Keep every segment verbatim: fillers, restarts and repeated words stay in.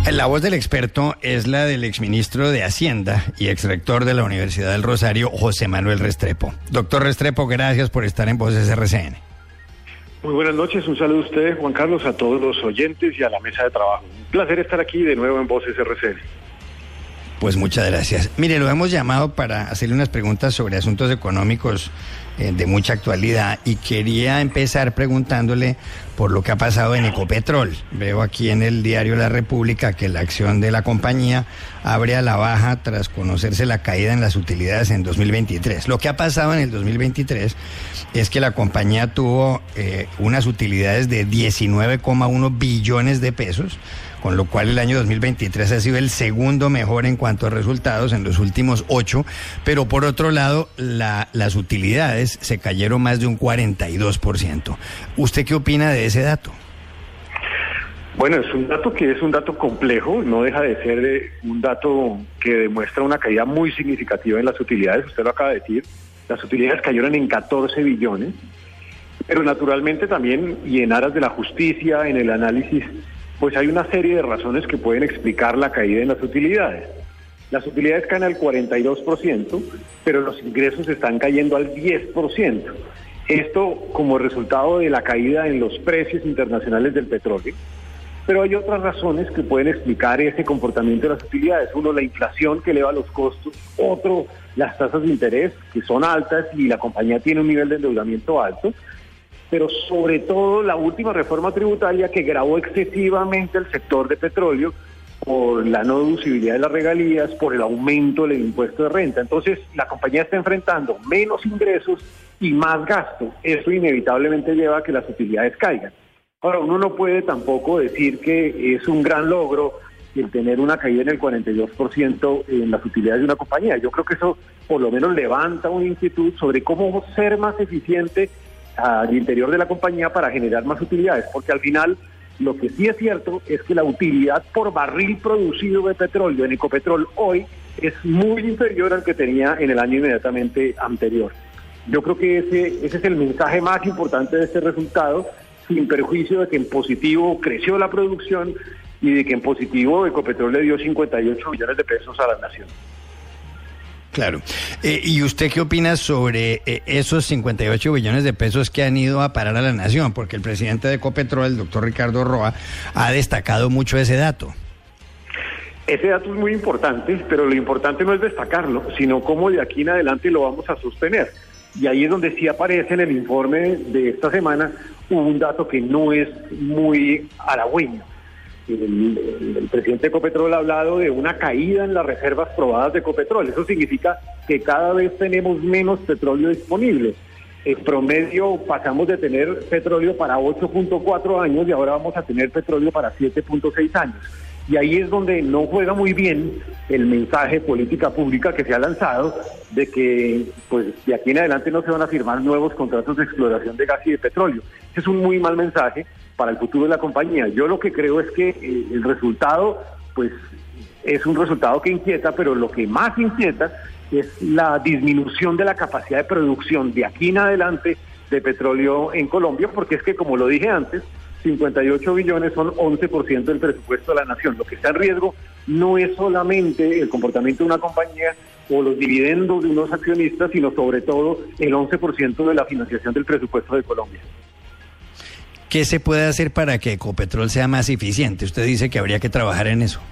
La voz del experto es la del exministro de Hacienda y exrector de la Universidad del Rosario, José Manuel Restrepo. Doctor Restrepo, gracias por estar en Voces R C N. Muy buenas noches, un saludo a usted, Juan Carlos, a todos los oyentes y a la mesa de trabajo. Un placer estar aquí de nuevo en Voces R C N. Pues muchas gracias. Mire, lo hemos llamado para hacerle unas preguntas sobre asuntos económicos eh, de mucha actualidad y quería empezar preguntándole por lo que ha pasado en Ecopetrol. Veo aquí en el diario La República que la acción de la compañía abre a la baja tras conocerse la caída en las utilidades en dos mil veintitrés. Lo que ha pasado en el dos mil veintitrés es que la compañía tuvo eh, unas utilidades de diecinueve coma uno billones de pesos, con lo cual el año dos mil veintitrés ha sido el segundo mejor en cuanto a resultados en los últimos ocho, pero por otro lado, la, las utilidades se cayeron más de un cuarenta y dos por ciento. ¿Usted qué opina de ese dato? Bueno, es un dato que es un dato complejo, no deja de ser eh, un dato que demuestra una caída muy significativa en las utilidades, usted lo acaba de decir, las utilidades cayeron en catorce billones, pero naturalmente también, y en aras de la justicia, en el análisis, pues hay una serie de razones que pueden explicar la caída en las utilidades. Las utilidades caen al cuarenta y dos por ciento, pero los ingresos están cayendo al diez por ciento. Esto como resultado de la caída en los precios internacionales del petróleo. Pero hay otras razones que pueden explicar ese comportamiento de las utilidades. Uno, la inflación que eleva los costos. Otro, las tasas de interés que son altas y la compañía tiene un nivel de endeudamiento alto. Pero sobre todo la última reforma tributaria que gravó excesivamente el sector de petróleo por la no deducibilidad de las regalías, por el aumento del impuesto de renta. Entonces la compañía está enfrentando menos ingresos y más gasto. Eso inevitablemente lleva a que las utilidades caigan. Ahora, uno no puede tampoco decir que es un gran logro el tener una caída en el cuarenta y dos por ciento en las utilidades de una compañía. Yo creo que eso por lo menos levanta una inquietud sobre cómo ser más eficiente al interior de la compañía para generar más utilidades, porque al final lo que sí es cierto es que la utilidad por barril producido de petróleo en Ecopetrol hoy es muy inferior al que tenía en el año inmediatamente anterior. Yo creo que ese, ese es el mensaje más importante de este resultado, sin perjuicio de que en positivo creció la producción y de que en positivo Ecopetrol le dio cincuenta y ocho millones de pesos a la nación. Claro. Eh, ¿Y usted qué opina sobre eh, esos cincuenta y ocho billones de pesos que han ido a parar a la nación? Porque el presidente de Ecopetrol, el doctor Ricardo Roa, ha destacado mucho ese dato. Ese dato es muy importante, pero lo importante no es destacarlo, sino cómo de aquí en adelante lo vamos a sostener. Y ahí es donde sí aparece en el informe de esta semana un dato que no es muy halagüeño. El, el, el presidente de Ecopetrol ha hablado de una caída en las reservas probadas de Ecopetrol. Eso significa que cada vez tenemos menos petróleo disponible. En promedio pasamos de tener petróleo para ocho punto cuatro años y ahora vamos a tener petróleo para siete punto seis años. Y ahí es donde no juega muy bien el mensaje política pública que se ha lanzado de que pues de aquí en adelante no se van a firmar nuevos contratos de exploración de gas y de petróleo. Ese es un muy mal mensaje para el futuro de la compañía. Yo lo que creo es que eh, el resultado pues es un resultado que inquieta, pero lo que más inquieta es la disminución de la capacidad de producción de aquí en adelante de petróleo en Colombia, porque es que, como lo dije antes, cincuenta y ocho billones son once por ciento del presupuesto de la nación. Lo que está en riesgo no es solamente el comportamiento de una compañía o los dividendos de unos accionistas, sino sobre todo el once por ciento de la financiación del presupuesto de Colombia. ¿Qué se puede hacer para que Ecopetrol sea más eficiente? Usted dice que habría que trabajar en eso.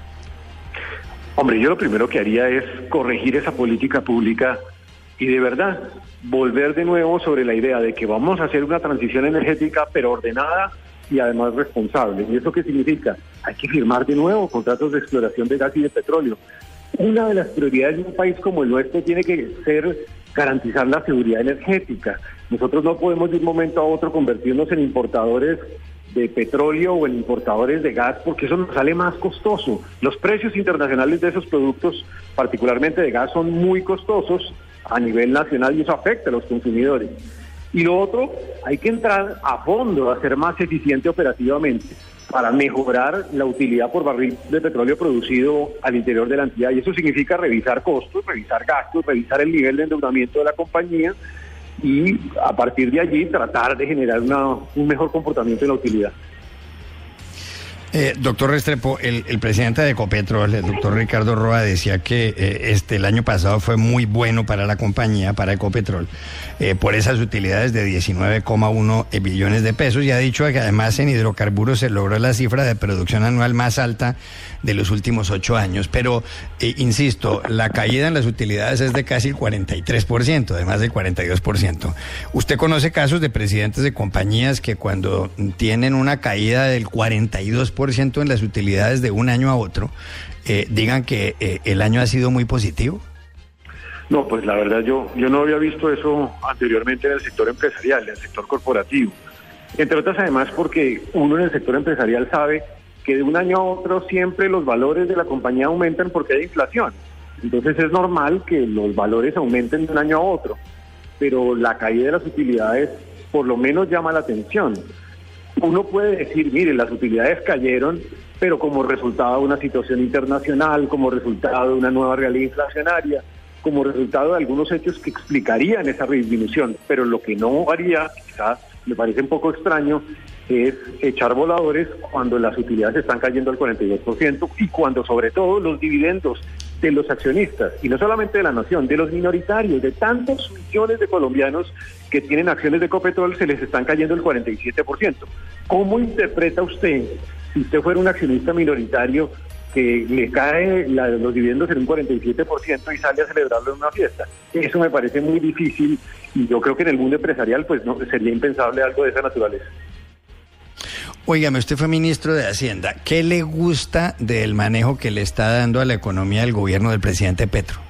Hombre, yo lo primero que haría es corregir esa política pública y de verdad volver de nuevo sobre la idea de que vamos a hacer una transición energética pero ordenada y además responsable. ¿Y eso qué significa? Hay que firmar de nuevo contratos de exploración de gas y de petróleo. Una de las prioridades de un país como el nuestro tiene que ser garantizar la seguridad energética. Nosotros no podemos de un momento a otro convertirnos en importadores de petróleo o en importadores de gas, porque eso nos sale más costoso. Los precios internacionales de esos productos, particularmente de gas, son muy costosos a nivel nacional y eso afecta a los consumidores. Y lo otro, hay que entrar a fondo, a ser más eficiente operativamente para mejorar la utilidad por barril de petróleo producido al interior de la entidad. Y eso significa revisar costos, revisar gastos, revisar el nivel de endeudamiento de la compañía y a partir de allí tratar de generar una, un mejor comportamiento en la utilidad. Eh, doctor Restrepo, el, el presidente de Ecopetrol, el doctor Ricardo Roa, decía que eh, este el año pasado fue muy bueno para la compañía, para Ecopetrol, eh, por esas utilidades de diecinueve coma uno billones de pesos, y ha dicho que además en hidrocarburos se logró la cifra de producción anual más alta de los últimos ocho años. Pero, eh, insisto, la caída en las utilidades es de casi el cuarenta y tres por ciento, además del cuarenta y dos por ciento. ¿Usted conoce casos de presidentes de compañías que cuando tienen una caída del cuarenta y dos por ciento en las utilidades de un año a otro, eh, digan que eh, el año ha sido muy positivo? No, pues la verdad yo, yo no había visto eso anteriormente en el sector empresarial, en el sector corporativo. Entre otras, además, porque uno en el sector empresarial sabe que de un año a otro siempre los valores de la compañía aumentan porque hay inflación. Entonces es normal que los valores aumenten de un año a otro, pero la caída de las utilidades por lo menos llama la atención. Uno puede decir, mire, las utilidades cayeron, pero como resultado de una situación internacional, como resultado de una nueva realidad inflacionaria, como resultado de algunos hechos que explicarían esa disminución. Pero lo que no haría, quizás me parece un poco extraño, es echar voladores cuando las utilidades están cayendo al cuarenta y dos por ciento y cuando sobre todo los dividendos de los accionistas, y no solamente de la nación, de los minoritarios, de tantos millones de colombianos que tienen acciones de Ecopetrol, se les están cayendo el cuarenta y siete por ciento. ¿Cómo interpreta usted, si usted fuera un accionista minoritario, que le cae la, los dividendos en un cuarenta y siete por ciento y sale a celebrarlo en una fiesta? Eso me parece muy difícil y yo creo que en el mundo empresarial pues no sería impensable algo de esa naturaleza. Óigame, usted fue ministro de Hacienda. ¿Qué le gusta del manejo que le está dando a la economía el gobierno del presidente Petro?